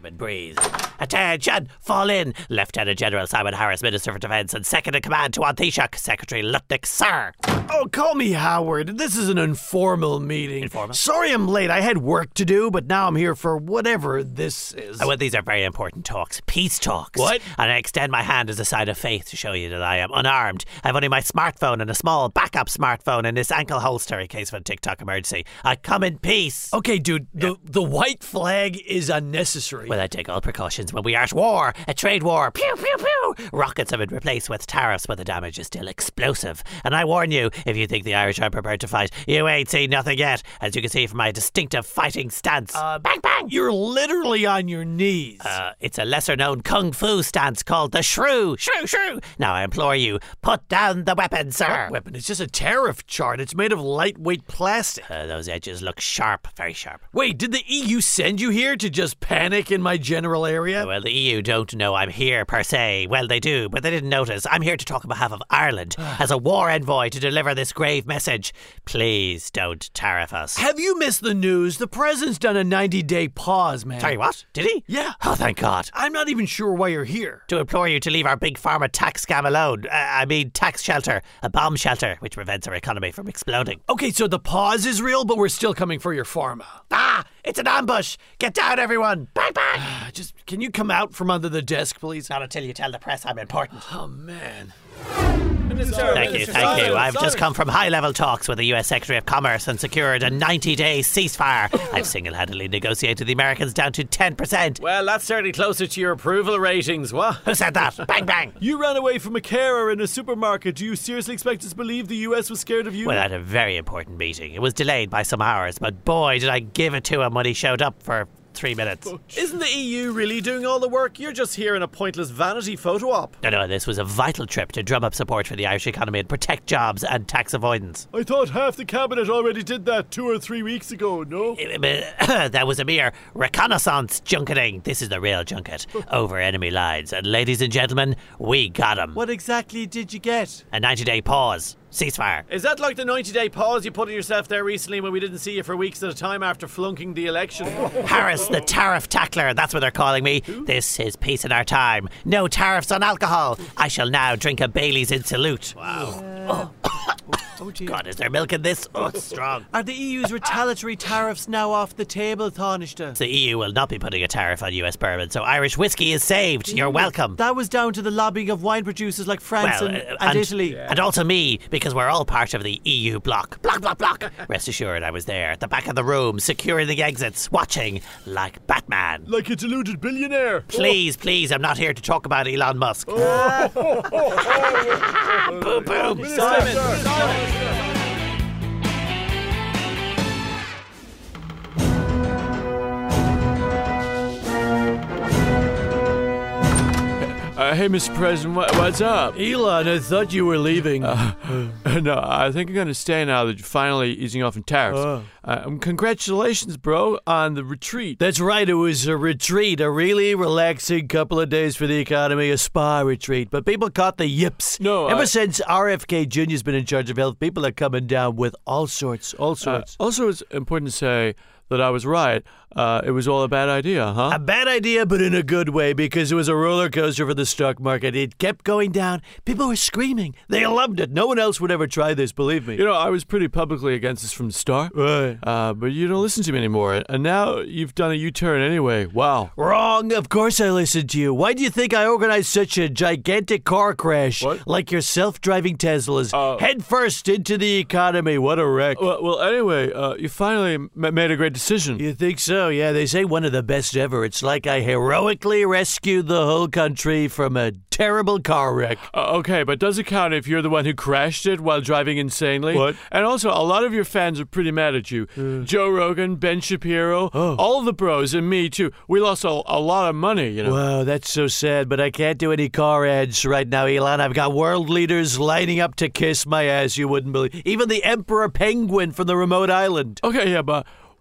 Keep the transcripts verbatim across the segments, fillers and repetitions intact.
Simon breathed. Attention! Fall in! Lieutenant General Simon Harris, Minister for Defence and Second in Command to An Taoiseach, Secretary Lutnick, sir. Oh, call me Howard. This is an informal meeting. Informal? Sorry I'm late. I had work to do, but now I'm here for whatever this is. Oh, well, these are very important talks. Peace talks. What? And I extend my hand as a sign of faith to show you that I am unarmed. I've only my smartphone and a small backup smartphone in this ankle holster in case of a TikTok emergency. I come in peace. Okay, dude, the, the white flag is unnecessary. Well, I take all precautions when we are at war, a trade war. Pew, pew, pew. Rockets have been replaced with tariffs, but the damage is still explosive. And I warn you, if you think the Irish are prepared to fight, you ain't seen nothing yet, as you can see from my distinctive fighting stance. Uh, bang, bang! You're literally on your knees. Uh, it's a lesser-known kung fu stance called the shrew. Shrew, shrew! Now I implore you, put down the weapon, sir. What weapon? It's just a tariff chart. It's made of lightweight plastic. Uh, those edges look sharp, very sharp. Wait, did the E U send you here to just panic in my general area? Well, the E U don't know I'm here per se. Well, they do, but they didn't notice. I'm here to talk on behalf of Ireland as a war envoy to deliver this grave message. Please don't tariff us. Have you missed the news? The president's done a ninety-day pause, man. Sorry, what? Did he? Yeah. Oh, thank God. I'm not even sure why you're here. To implore you to leave our big pharma tax scam alone. Uh, I mean, tax shelter, a bomb shelter, which prevents our economy from exploding. Okay, so the pause is real, but we're still coming for your pharma. Ah, it's an ambush. Get down, everyone. Bang, bang. Just, can you come out from under the desk, please? Not until you tell the press I'm important. Oh, man. Minister, Thank you, Minister, thank you. silence, I've just silence. come from high-level talks with the U S Secretary of Commerce and secured a ninety-day ceasefire. I've single-handedly negotiated the Americans down to ten percent. Well, that's certainly closer to your approval ratings, what? Who said that? Bang, bang. You ran away from a carer in a supermarket. Do you seriously expect us to believe the U S was scared of you? Well, I had a very important meeting. It was delayed by some hours, but boy, did I give it to him when he showed up for three minutes. Isn't the E U really doing all the work? You're just here in a pointless vanity photo op. No, no, this was a vital trip to drum up support for the Irish economy and protect jobs and tax avoidance. I thought half the cabinet already did that two or three weeks ago, no? That was a mere reconnaissance junketing. This is the real junket, over enemy lines. And ladies and gentlemen, we got him. What exactly did you get? A ninety-day pause. Ceasefire. Is that like the ninety-day pause you put on yourself there recently when we didn't see you for weeks at a time after flunking the election? Harris, the tariff tackler, that's what they're calling me. This is peace in our time. No tariffs on alcohol. I shall now drink a Bailey's in salute. Wow. Oh, dear. God, is there milk in this? Oh, it's strong. Are the E U's retaliatory tariffs now off the table, Taoiseach? The E U will not be putting a tariff on U S bourbon, so Irish whiskey is saved. You're welcome. That was down to the lobbying of wine producers like France Well, and, uh, and Italy. And also me, because we're all part of the E U bloc. Block, block, block. Rest assured, I was there at the back of the room, securing the exits, watching like Batman. Like a deluded billionaire. Please, please, I'm not here to talk about Elon Musk. Boom, boom. Simon! Uh, hey, Mister President, what, what's up? Elon, I thought you were leaving. Uh, no, I think I'm going to stay now that you're finally easing off on tariffs. Oh. Uh, um, congratulations, bro, on the retreat. That's right, it was a retreat, a really relaxing couple of days for the economy, a spa retreat. But people caught the yips. No, Ever I- since R F K Junior's been in charge of health, people are coming down with all sorts, all Uh, sorts. also, it's important to say that I was right. Uh, it was all a bad idea, huh? A bad idea, but in a good way, because it was a roller coaster for the stock market. It kept going down. People were screaming. They loved it. No one else would ever try this, believe me. You know, I was pretty publicly against this from the start. Right. Uh, but you don't listen to me anymore. And now you've done a U-turn anyway. Wow. Wrong. Of course I listened to you. Why do you think I organized such a gigantic car crash? What? Like your self-driving Teslas. Uh, Head first into the economy. What a wreck. Well, well anyway, uh, you finally m- made a great decision. You think so? Yeah, they say one of the best ever. It's like I heroically rescued the whole country from a terrible car wreck. Uh, okay, but does it count if you're the one who crashed it while driving insanely? What? And also, a lot of your fans are pretty mad at you. Uh. Joe Rogan, Ben Shapiro, Oh. all the bros, and me too. We lost a, a lot of money, you know. Wow, that's so sad, but I can't do any car ads right now, Elon. I've got world leaders lining up to kiss my ass, you wouldn't believe. Even the Emperor Penguin from the remote island. Okay, yeah, but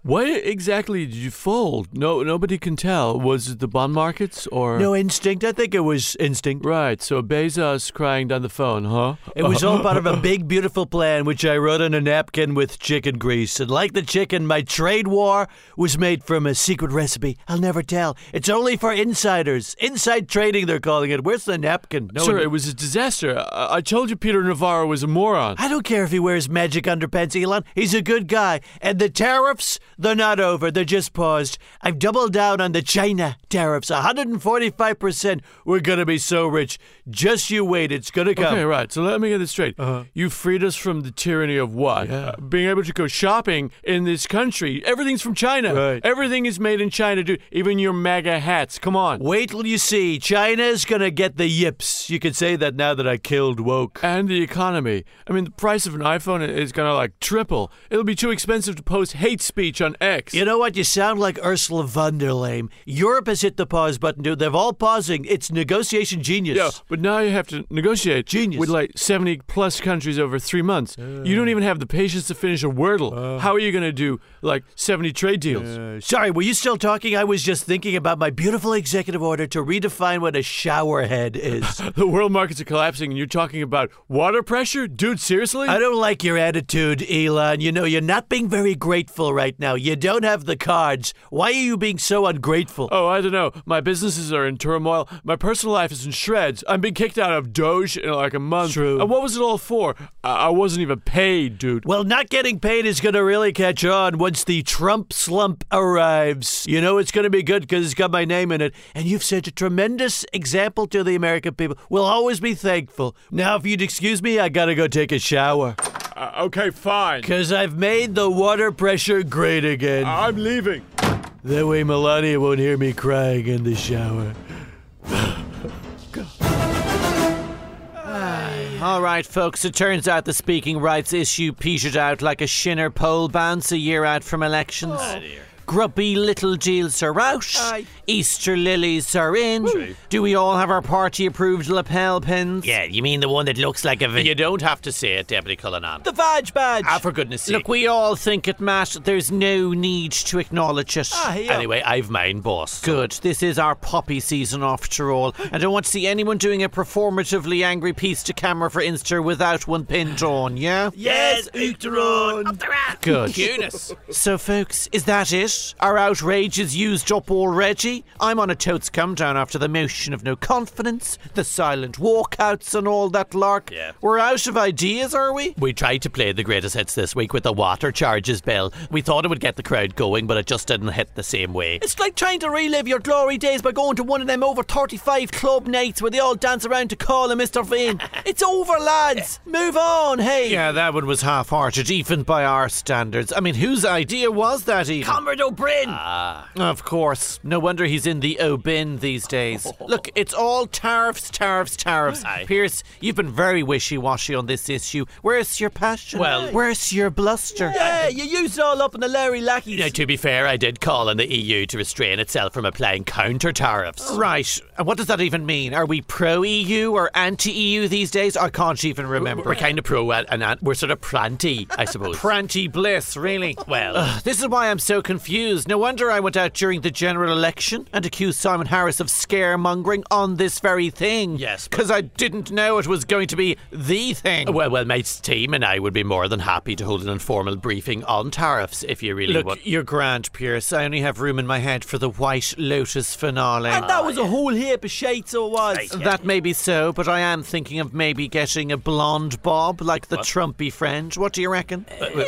Why exactly did you fold? No, nobody can tell. Was it the bond markets or? No instinct. I think it was instinct. Right, so Bezos crying down the phone, huh? It was all part of a big, beautiful plan, which I wrote on a napkin with chicken grease. And like the chicken, my trade war was made from a secret recipe I'll never tell. It's only for insiders. Inside trading, they're calling it. Where's the napkin? No Sir, one- it was a disaster. I-, I told you Peter Navarro was a moron. I don't care if he wears magic underpants, Elon. He's a good guy. And the tariffs, they're not over. They're just paused. I've doubled down on the China tariffs. one hundred forty-five percent. We're going to be so rich. Just you wait. It's going to come. Okay, right. So let me get this straight. Uh-huh. You freed us from the tyranny of what? Yeah. Uh, being able to go shopping in this country. Everything's from China. Right. Everything is made in China, dude. Even your MAGA hats. Come on. Wait till you see. China's going to get the yips. You can say that now that I killed woke. And the economy. I mean, the price of an iPhone is going to like triple. It'll be too expensive to post hate speech on X. You know what? You sound like Ursula von der Leyen. Europe has hit the pause button, dude. They're all pausing. It's negotiation genius. Yeah, but now you have to negotiate Genius. with like seventy plus countries over three months. You don't even have the patience to finish a Wordle. How are you going to do like seventy trade deals? Uh, sorry, were you still talking? I was just thinking about my beautiful executive order to redefine what a shower head is. The world markets are collapsing and you're talking about water pressure? Dude, seriously? I don't like your attitude, Elon. You know, you're not being very grateful right now. You don't have the cards. Why are you being so ungrateful? Oh, I don't know. My businesses are in turmoil. My personal life is in shreds. I'm being kicked out of Doge in like a month. True. And what was it all for? I, I wasn't even paid, dude. Well, not getting paid is going to really catch on once the Trump slump arrives. You know it's going to be good because it's got my name in it. And you've set a tremendous example to the American people. We'll always be thankful. Now, if you'd excuse me, I got to go take a shower. Uh, okay, fine. Because I've made the water pressure great again. I'm leaving. That way Melania won't hear me crying in the shower. All right, folks, it turns out the speaking rights issue petered out like a shinner pole bounce a year out from elections. Oh, dear. Grubby little deals are out. Aye. Easter lilies are in. True. Do we all have our party-approved lapel pins? Yeah, you mean the one that looks like a... You don't have to say it, Deputy Cullinan. The Vag badge. Ah, for goodness sake. Look, we all think it, Matt. There's no need to acknowledge it. Ah, yeah. Anyway, I've mine, boss. Good. This is our poppy season after all. I don't want to see anyone doing a performatively angry piece to camera for Insta without one pinned on, yeah? Yes, Uteron. Up the rat. Good. Eunice. So, folks, is that it? Our outrage is used up already? I'm on a totes come down after the motion of no confidence, the silent walkouts and all that lark. Yeah. We're out of ideas, are we? We tried to play the greatest hits this week with the water charges bill. We thought it would get the crowd going, but it just didn't hit the same way. It's like trying to relive your glory days by going to one of them over thirty-five club nights where they all dance around to call him Mister Vane. It's over, lads. Move on, hey. Yeah, that one was half-hearted, even by our standards. I mean, whose idea was that even? Comrade O'Brien. Ah. Of course. No wonder he's in the O-bin these days. Look, it's all tariffs, tariffs, tariffs. Aye. Pierce, you've been very wishy-washy on this issue. Where's your passion? Well- where's your bluster? Yeah, you used it all up in the Larry Lackeys. Now, to be fair, I did call on the E U to restrain itself from applying counter tariffs. Right. And what does that even mean? Are we pro-E U or anti-E U these days? I can't even remember. We're kind of pro and, and we're sort of pranty, I suppose. Pranty bliss, really. Well- Ugh, this is why I'm so confused. No wonder I went out during the general election and accused Simon Harris of scaremongering on this very thing. Yes, but- Because I didn't know it was going to be the thing. Well, well, my team and I would be more than happy to hold an informal briefing on tariffs if you really Look, want. you're grand, Pierce. I only have room in my head for the White Lotus finale. And that was a whole heap of shite, so it was. Right, yeah. That may be so, but I am thinking of maybe getting a blonde bob like the Trumpy friend. What do you reckon?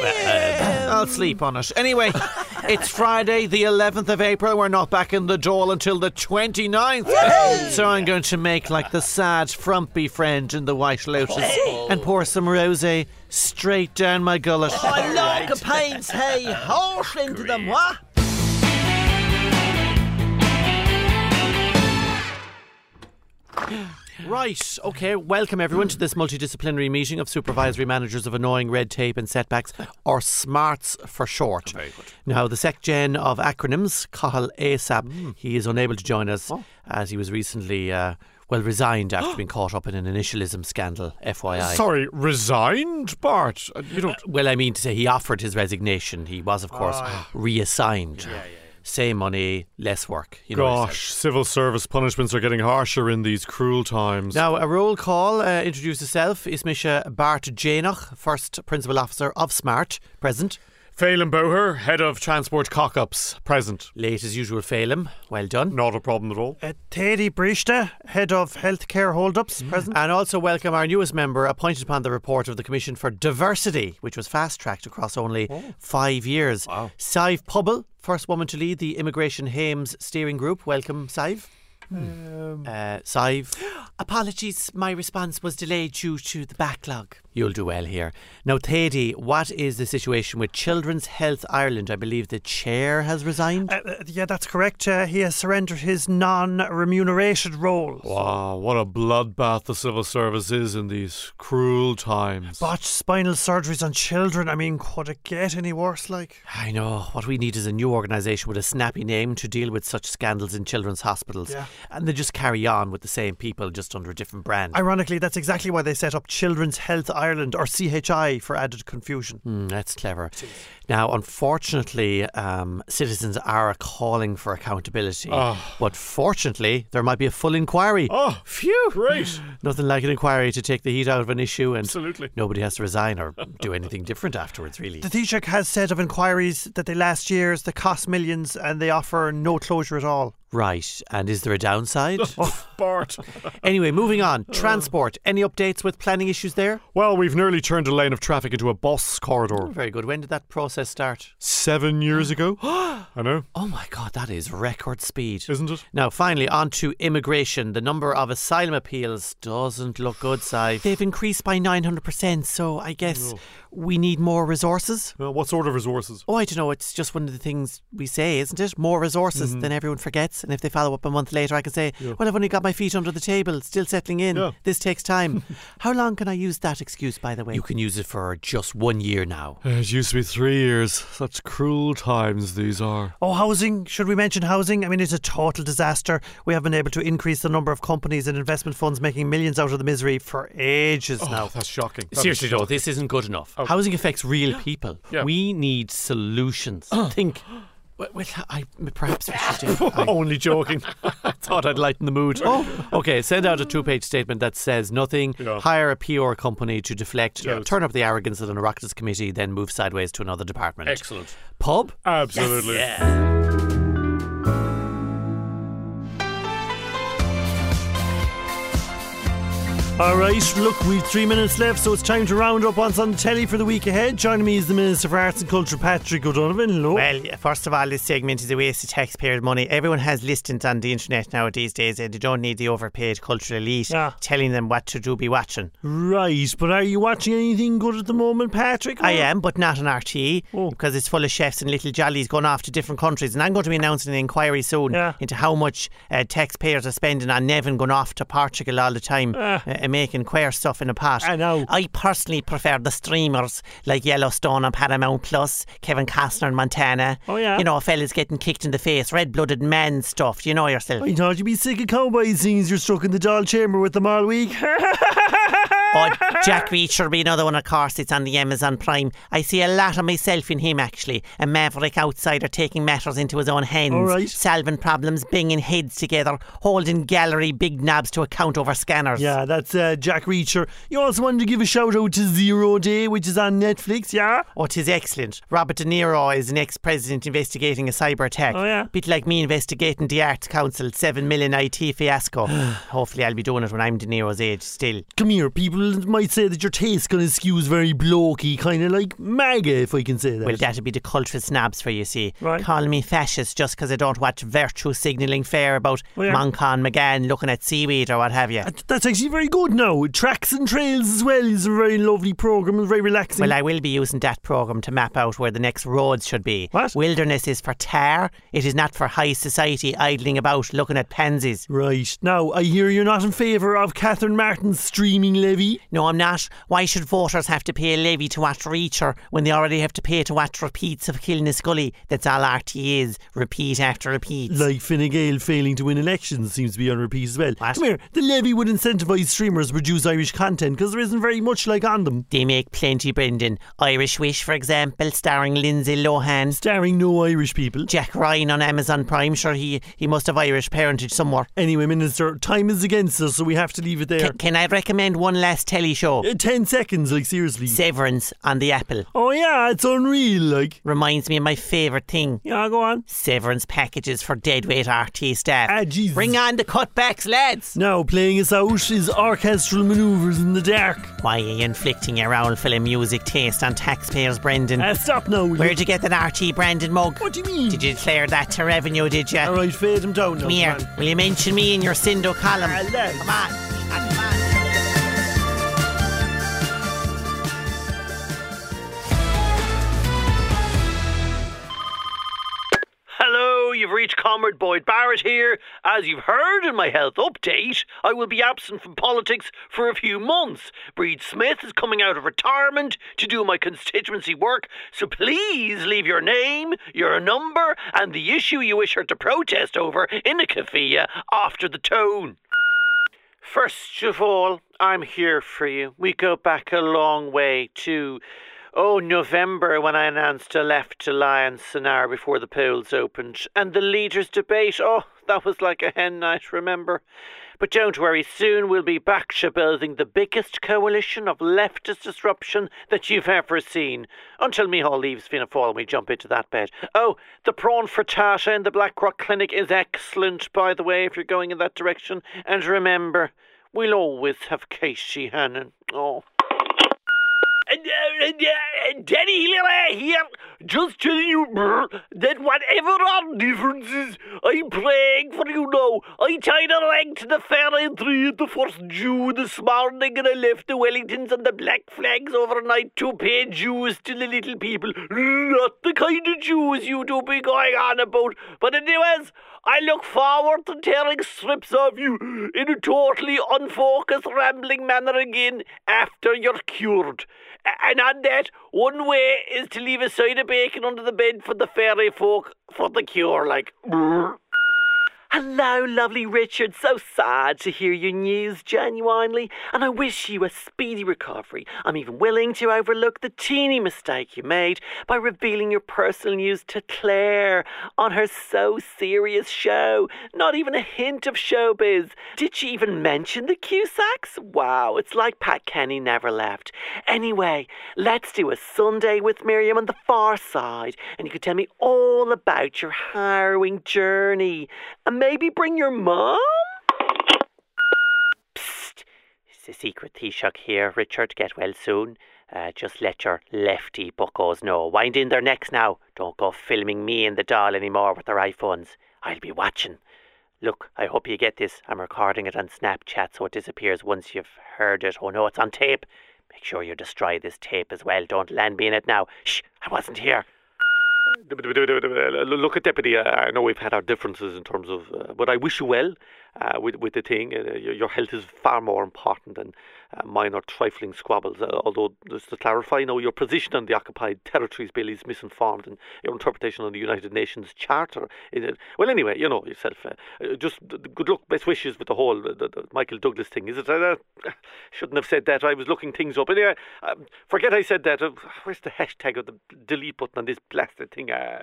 I'll sleep on it. Anyway, it's Friday, the eleventh of April. We're not back in the Dáil until the twenty-ninth. So I'm going to make like the sad, frumpy friend in the White Lotus and pour some rosé straight down my gullet. I love campaigns, hey. Horse into them, what? Right, okay, welcome everyone to this multidisciplinary meeting of supervisory managers of annoying red tape and setbacks, or SMARTS for short. Very good. Now, the SecGen of acronyms, Cathal Asap, he is unable to join us as he was recently, uh, Well, resigned after being caught up in an initialism scandal, F Y I. Sorry, resigned, Bart? Uh, You don't. Well, I mean to say he offered his resignation. He was, of course, reassigned. Same money, less work. You know what he said. Gosh, civil service punishments are getting harsher in these cruel times. Now, a roll call. Uh, introduce yourself. Ismisha Bart Janoch, first principal officer of SMART, present. Phelan Bowher, head of transport cock-ups, present. Late as usual, Phelim. Well done. Not a problem at all. Uh, Teddy Brishta, head of healthcare hold-ups, present. And also welcome our newest member, appointed upon the report of the Commission for Diversity, which was fast-tracked across only five years. Wow. Sive Pubble, first woman to lead the Immigration Hames Steering Group. Welcome, Sive. Um, Uh, Sive. Apologies, my response was delayed due to the backlog. You'll do well here. Now, Thady, what is the situation with Children's Health Ireland? I believe the chair has resigned. uh, uh, yeah, that's correct. Uh, he has surrendered his non-remunerated role. Wow, what a bloodbath the civil service is in these cruel times. Botched spinal surgeries on children. I mean, could it get any worse, like? I know. What we need is a new organisation with a snappy name to deal with such scandals in children's hospitals. Yeah. And they just carry on with the same people, just under a different brand. Ironically, that's exactly why they set up Children's Health Ireland, or C H I, for added confusion. Mm, that's clever. Now, unfortunately, um, citizens are calling for accountability. Oh. But fortunately, there might be a full inquiry. Oh, Phew! great. Nothing like an inquiry to take the heat out of an issue, and Absolutely. nobody has to resign or do anything different afterwards, really. The Taoiseach has said of inquiries that they last year's, they cost millions and they offer no closure at all. Right. And is there a downside? Oh, Bart. Anyway, moving on. Transport. Any updates with planning issues there? Well, we've nearly turned a lane of traffic into a bus corridor. Very good. When did that process start? Seven years ago. I know, Oh my God, that is record speed. isn't it? Now, finally, on to immigration. The number of asylum appeals doesn't look good, Si. They've increased by nine hundred percent, so I guess we need more resources. Well, what sort of resources? Oh, I don't know. It's just one of the things we say, isn't it? More resources, Mm-hmm. then everyone forgets. And if they follow up a month later, I can say, well, I've only got my feet under the table, still settling in. Yeah. This takes time. How long can I use that excuse, by the way? You can use it for just one year now. It used to be three years. Such cruel times these are. Oh, housing. Should we mention housing? I mean, it's a total disaster. We have been able to increase the number of companies and investment funds making millions out of the misery for ages now. Oh, that's shocking. That is Seriously though, shocking. this isn't good enough. Housing affects real people. Yeah. We need solutions. Think. Well, well, I, perhaps we should do. I Only joking. thought I'd lighten the mood. Oh, okay. Send out a two-page statement that says nothing. Yeah. Hire a P R company to deflect. Yes. Turn up the arrogance of the Oireachtas committee, then move sideways to another department. Excellent. Pub. Absolutely. All right, look, we've three minutes left, so it's time to round up what's on the telly for the week ahead. Joining me is the Minister for Arts and Culture, Patrick O'Donovan. Hello. Well, first of all, this segment is a waste of taxpayers' money. Everyone has listings on the internet now these days, and they don't need the overpaid cultural elite Yeah. telling them what to do be watching. Right, but are you watching anything good at the moment, Patrick? I am, but not on R T E, Oh. because it's full of chefs and little jollies going off to different countries. And I'm going to be announcing an inquiry soon Yeah. into how much uh, taxpayers are spending on Nevin going off to Portugal all the time Ah. uh, and making queer stuff in a pot. I know. I personally prefer the streamers like Yellowstone on Paramount Plus, Kevin Costner in Montana. Oh, yeah? You know, fellas getting kicked in the face, red-blooded men stuff. You know yourself. I thought you'd be sick of cowboy scenes. You're stuck in the doll chamber with them all week. Oh, Jack Reacher be another one, of course. It's on the Amazon Prime. I see a lot of myself in him, actually. A maverick outsider taking matters into his own hands. All right. Solving problems, banging heads together, holding gallery big knobs to account over scanners. Yeah, that's uh, Jack Reacher. You also wanted to give a shout out to Zero Day, which is on Netflix, yeah? Oh, it is excellent. Robert De Niro is an ex-president investigating a cyber attack. Oh, yeah? Bit like me investigating the Arts Council seven million I T fiasco. Hopefully I'll be doing it when I'm De Niro's age still. Come here, people might say that your taste kind of skews very blokey, kind of like MAGA, if I can say that. Well, that'd be the cultural snobs for you, see. Right. Call me fascist just because I don't watch virtue signalling fair about Oh, yeah. Moncon McGann looking at seaweed or what have you. Uh, That's actually very good now. Tracks and Trails as well is a very lovely programme and very relaxing. Well, I will be using that programme to map out where the next roads should be. What? Wilderness is for tar. It is not for high society idling about looking at pansies. Right. Now, I hear you're not in favour of Catherine Martin's streaming levy. levy? No, I'm not. Why should voters have to pay a levy to watch Reacher when they already have to pay to watch repeats of Killinascully? That's all R T is. Repeat after repeat. Like Fine Gael failing to win elections seems to be on repeat as well. What? Come here, the levy would incentivise streamers to produce Irish content because there isn't very much like on them. They make plenty, Brendan. Irish Wish, for example, starring Lindsay Lohan. Starring no Irish people. Jack Ryan on Amazon Prime. Sure, he, he must have Irish parentage somewhere. Anyway, Minister, time is against us, so we have to leave it there. C- can I recommend one last telly show? Uh, ten seconds, like seriously. Severance on the Apple. Oh yeah, it's unreal, like. Reminds me of my favourite thing. Yeah, go on. Severance packages for deadweight R T staff. Ah, Jesus. Bring on the cutbacks, lads. Now, playing us out is orchestral manoeuvres in the dark. Why are you inflicting your own full of music taste on taxpayers, Brendan? Ah, stop now. will Where'd you? you get that R T branded mug? What do you mean? Did you declare that to revenue, did you? Alright, fade him down now. Come here. Come on. Will you mention me in your Sindo column? Ah, lads. Come on. Ah, come on. Hello, you've reached Comrade Boyd Barrett here. As you've heard in my health update, I will be absent from politics for a few months. Breed Smith is coming out of retirement to do my constituency work, so please leave your name, your number, and the issue you wish her to protest over in a kafia after the tone. First of all, I'm here for you. We go back a long way to... Oh, November, when I announced a left alliance an hour before the polls opened. And the leaders' debate, oh, that was like a hen night, remember? But don't worry, soon we'll be back to building the biggest coalition of leftist disruption that you've ever seen. Until Micheál leaves Fianna Fáil and we jump into that bed. Oh, the prawn frittata in the Blackrock Clinic is excellent, by the way, if you're going in that direction. And remember, we'll always have Casey Hannon. Oh. And, uh, and, uh, and Danny Hilary here, just telling you brr, that whatever our differences, I'm praying for you now. I tied a leg to the fair entry at the first Jew this morning and I left the Wellingtons and the black flags overnight to pay Jews to the little people. Not the kind of Jews you do be going on about. But anyways, I look forward to tearing strips of you in a totally unfocused, rambling manner again after you're cured. And on that, one way is to leave a side of bacon under the bed for the fairy folk for the cure, like... Brr. Hello, lovely Richard. So sad to hear your news, genuinely. And I wish you a speedy recovery. I'm even willing to overlook the teeny mistake you made by revealing your personal news to Claire on her So Serious show. Not even a hint of showbiz. Did she even mention the Cusacks? Wow, it's like Pat Kenny never left. Anyway, let's do a Sunday with Miriam on the far side, and you can tell me all about your harrowing journey. And maybe bring your mom? Psst. It's a secret Taoiseach here, Richard. Get well soon. Uh, just let your lefty buckos know. Wind in their necks now. Don't go filming me and the doll anymore with their iPhones. I'll be watching. Look, I hope you get this. I'm recording it on Snapchat so it disappears once you've heard it. Oh no, it's on tape. Make sure you destroy this tape as well. Don't land me in it now. Shh, I wasn't here. Look at Deputy, uh, I know we've had our differences in terms of, uh, but I wish you well uh, with, with the thing. Uh, your, your health is far more important than uh, minor trifling squabbles. Uh, although, just to clarify, you know, your position on the Occupied Territories Bill is misinformed and your interpretation on the United Nations Charter. Is it? Well, anyway, you know yourself. Uh, just good luck, best wishes with the whole the, the Michael Douglas thing. Is it? Uh, shouldn't have said that. I was looking things up. Anyway, um, forget I said that. Uh, where's the hashtag of the delete button on this blasted thing? Uh,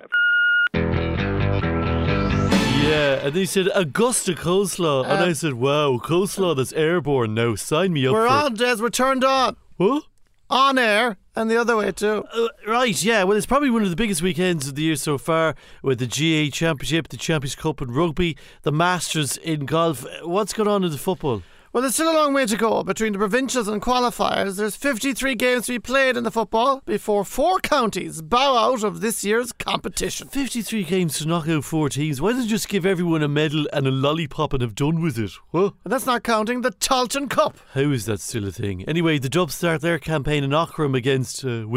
Yeah, and they said Augusta coleslaw, and I said, wow, coleslaw that's airborne now. Sign me up We're for on, Des. We're turned on. What? On air, and the other way too. Uh, right, yeah. Well, it's probably one of the biggest weekends of the year so far with the G A A Championship, the Champions Cup in rugby, the Masters in golf. What's going on in the football? Well, there's still a long way to go between the provincials and qualifiers. There's fifty-three games to be played in the football before four counties bow out of this year's competition. fifty-three games to knock out four teams. Why don't you just give everyone a medal and a lollipop and have done with it? What? And that's not counting the Talton Cup. How is that still a thing? Anyway, the Dubs start their campaign in Aughrim against uh, Wicklow.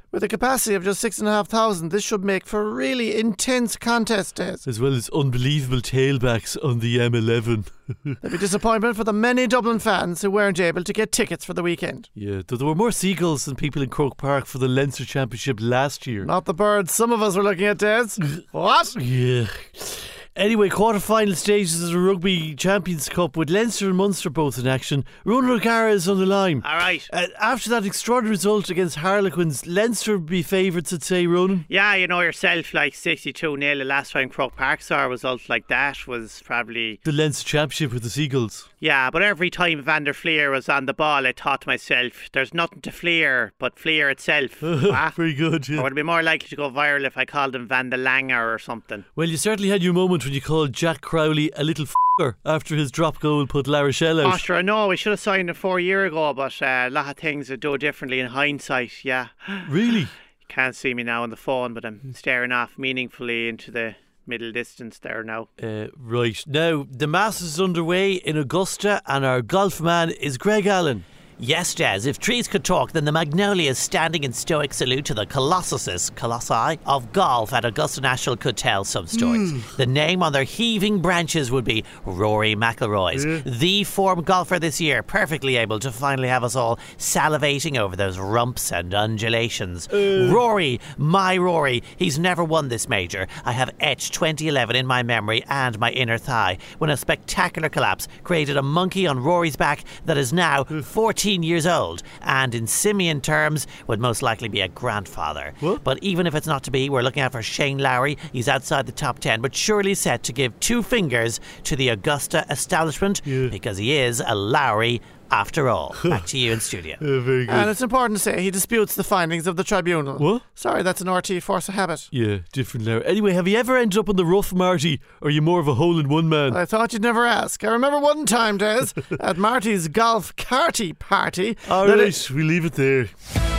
With a capacity of just six and a half thousand, this should make for really intense contest days. As well as unbelievable tailbacks on the M eleven. There'll be disappointment for the many Dublin fans who weren't able to get tickets for the weekend. Yeah, though there were more seagulls than people in Croke Park for the Leinster Championship last year. Not the birds some of us were looking at, Des. What? Yeah. Anyway, quarter-final stages of the Rugby Champions Cup with Leinster and Munster both in action. Ronan O'Gara is on the line. All right. Uh, after that extraordinary result against Harlequins, Leinster would be favourites, I'd say, Ronan. Yeah, you know yourself, like sixty-two nil. The last time Croke Park saw a result like that was probably... The Leinster Championship with the Seagulls. Yeah, but every time Van der Fleer was on the ball, I thought to myself, there's nothing to Fleer but Fleer itself. ah? Very good, yeah. I would be more likely to go viral if I called him Van der Langer or something. Well, you certainly had your moment when you called Jack Crowley a little f***er after his drop goal put La Rochelle out. Oh, sure, I know. We should have signed him four years ago, but uh, a lot of things would do differently in hindsight, yeah. Really? You can't see me now on the phone, but I'm staring off meaningfully into the middle distance there now. Uh, right. Now, the Masters is underway in Augusta and our golf man is Greg Allen. Yes, Des, if trees could talk, then the Magnolias standing in stoic salute to the Colossuses, Colossi, of golf at Augusta National could tell some stories. Mm. The name on their heaving branches would be Rory McIlroy's, yeah. the form golfer this year, perfectly able to finally have us all salivating over those rumps and undulations. Uh. Rory, my Rory, he's never won this major. I have etched twenty eleven in my memory and my inner thigh, when a spectacular collapse created a monkey on Rory's back that is now fourteen years old, and in simian terms would most likely be a grandfather. What? But even if it's not to be, we're looking out for Shane Lowry. He's outside the top ten, but surely set to give two fingers to the Augusta establishment, yeah. because he is a Lowry after all. Back to you in studio. Uh, very good. And it's important to say he disputes the findings of the tribunal. What? Sorry, that's an R T force of habit. Yeah, different Larry. Anyway, have you ever ended up on the rough, Marty? Or are you more of a hole-in-one man? I thought you'd never ask. I remember one time, Des, at Marty's golf carty party. All right, it- we leave it there.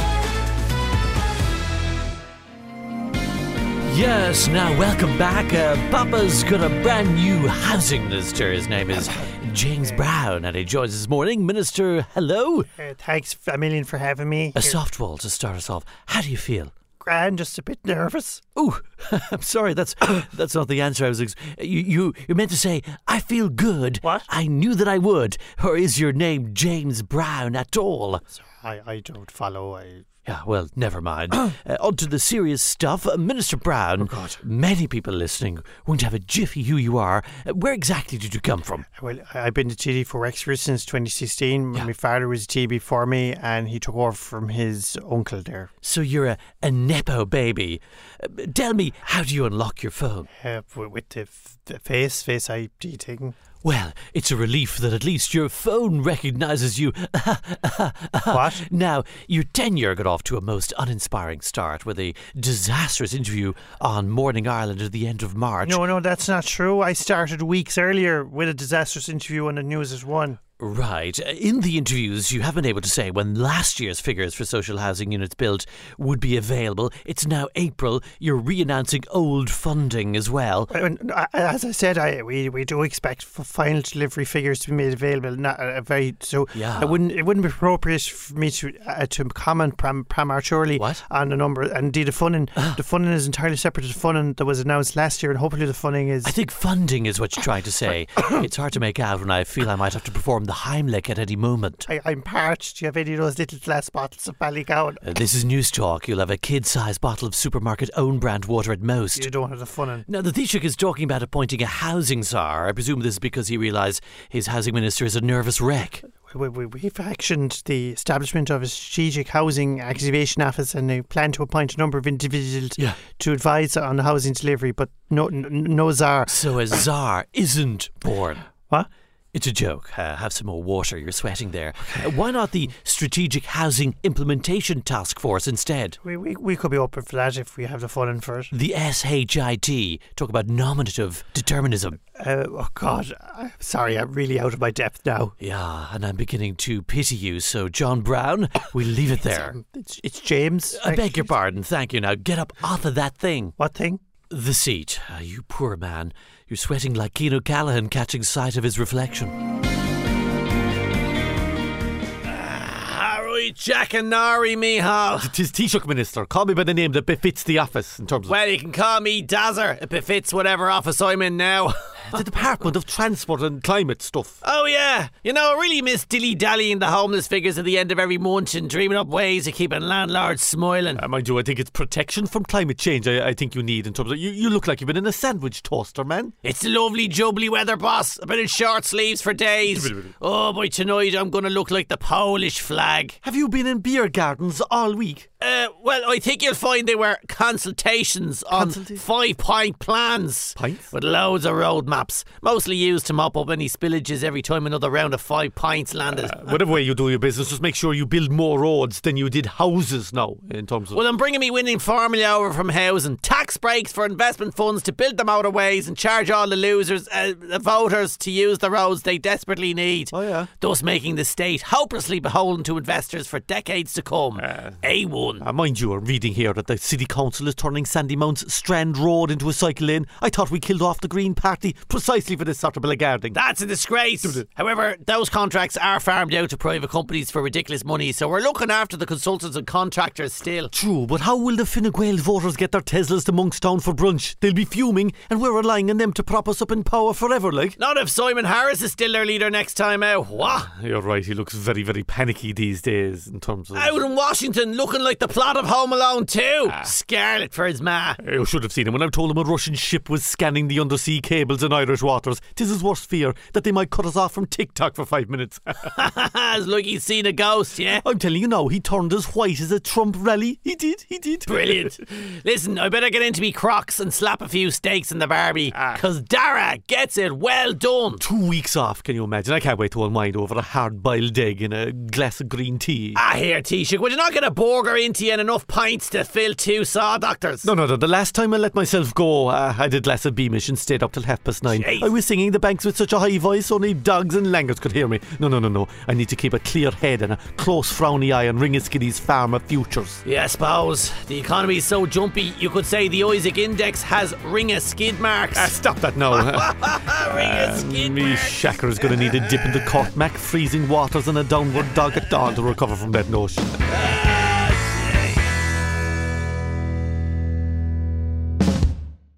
Yes, now welcome back. Uh, Papa's got a brand new housing minister. His name is James Brown, and he joins us this morning. Minister, hello. Uh, thanks a million for having me. A softball to start us off. How do you feel? Grand, just a bit nervous. Oh, I'm sorry. That's that's not the answer I was. Ex- you you you meant to say I feel good. What? I knew that I would. Or is your name James Brown at all? I I don't follow. I. Yeah, well, never mind. uh, on to the serious stuff. Uh, Minister Brown, oh God. Many people listening won't have a jiffy who you are. Uh, where exactly did you come from? Well, I've been to T D for Wexford since twenty sixteen. Yeah. My father was a T B before me, and he took over from his uncle there. So you're a, a Nepo baby. Uh, tell me, how do you unlock your phone? Uh, with the, f- the face, face I D thing. Well, it's a relief that at least your phone recognises you. What? Now, your tenure got off to a most uninspiring start with a disastrous interview on Morning Ireland at the end of March. No, no, that's not true. I started weeks earlier with a disastrous interview on the News at One. Right. In the interviews, you have been able to say when last year's figures for social housing units built would be available. It's now April. You're re-announcing old funding as well. As I said, I we, we do expect final delivery figures to be made available. Not a very so. Yeah. I wouldn't. It wouldn't be appropriate for me to uh, to comment pram, prematurely what? on the number. And indeed, the funding the funding is entirely separate to the funding that was announced last year, and hopefully the funding is. I think funding is what you're trying to say. It's hard to make out when I feel I might have to perform the Heimlich at any moment. I, I'm parched. Do you have any of those little glass bottles of Ballygowan? Uh, this is News Talk. You'll have a kid-sized bottle of supermarket own brand water at most. You don't have the funding. Now, the Taoiseach is talking about appointing a housing czar. I presume this is because he realised his housing minister is a nervous wreck. We, we, we've actioned the establishment of a strategic housing activation office, and they plan to appoint a number of individuals yeah. to advise on the housing delivery, but no, no, no czar. So a czar isn't born. What? It's a joke. Uh, have some more water. You're sweating there. Uh, why not the Strategic Housing Implementation Task Force instead? We, we we could be open for that if we have the funding for it. The S H I T. Talk about nominative determinism. Uh, oh, God. I'm sorry, I'm really out of my depth now. Yeah, and I'm beginning to pity you. So, John Brown, we'll leave it there. It's, um, it's, it's James. I beg your pardon. Thank you. Now, get up off of that thing. What thing? The seat. Uh, you poor man. You're sweating like Keane O'Callaghan catching sight of his reflection. Harry Oi, Jack and Nari, Mihal. Tis Taoiseach Minister. Call me by the name that befits the office in terms of... Well, you can call me Dazzer. It befits whatever office I'm in now. the Department of Transport and Climate stuff. Oh, yeah. You know, I really miss dilly-dallying the homeless figures at the end of every month and dreaming up ways of keeping landlords smiling. Uh, mind you, I think it's protection from climate change I, I think you need in terms of... You, you look like you've been in a sandwich toaster, man. It's the lovely jubbly weather, boss. I've been in short sleeves for days. Oh, by tonight I'm going to look like the Polish flag. Have you been in beer gardens all week? Uh, well, I think you'll find they were consultations on Consulta- five-point plans. Pints? With loads of road maps, mostly used to mop up any spillages every time another round of five pints landed. Uh, whatever way you do your business, just make sure you build more roads than you did houses now, in terms of... Well, I'm bringing me winning formula over from housing. Tax breaks for investment funds to build them motorways and charge all the losers, uh, the voters, to use the roads they desperately need. Oh, yeah. Thus making the state hopelessly beholden to investors for decades to come. Uh, A one. Uh, mind you, I'm reading here that the City Council is turning Sandymount's Strand Road into a cycle lane. I thought we killed off the Green Party precisely for this sort of blackguarding. That's a disgrace. However, those contracts are farmed out to private companies for ridiculous money, so we're looking after the consultants and contractors still. True, but how will the Fine Gael voters get their Teslas to Monkstown for brunch? They'll be fuming, and we're relying on them to prop us up in power forever, like. Not if Simon Harris is still their leader next time out. What? You're right, he looks very, very panicky these days in terms of... Out in Washington, looking like the plot of Home Alone two. Ah. Scarlet for his ma. You should have seen him when I told him a Russian ship was scanning the undersea cables in Irish waters. 'Tis his worst fear, that they might cut us off from TikTok for five minutes. It's like he's seen a ghost, yeah? I'm telling you now, he turned as white as a Trump rally. He did, he did. Brilliant. Listen, I better get into me Crocs and slap a few steaks in the Barbie, because Dara gets it well done. Two weeks off, can you imagine? I can't wait to unwind over a hard-boiled egg and a glass of green tea. Ah, here, Taoiseach, would you not get a burger into you and enough pints to fill two saw doctors? No, no, no. The last time I let myself go, uh, I did glass of Beamish and stayed up till half past nine. Jeez. I was singing the banks with such a high voice, only dogs and langurs could hear me. No, no, no, no. I need to keep a clear head and a close frowny eye on Ringaskiddy's pharma futures. Yeah, I suppose. The economy is so jumpy, you could say the Isaac Index has Ringa skid marks. Ah, stop that now. Ringa skid Me marks. shacker is going to need a dip into Cormac, freezing waters and a downward dog at dawn to recover from that notion.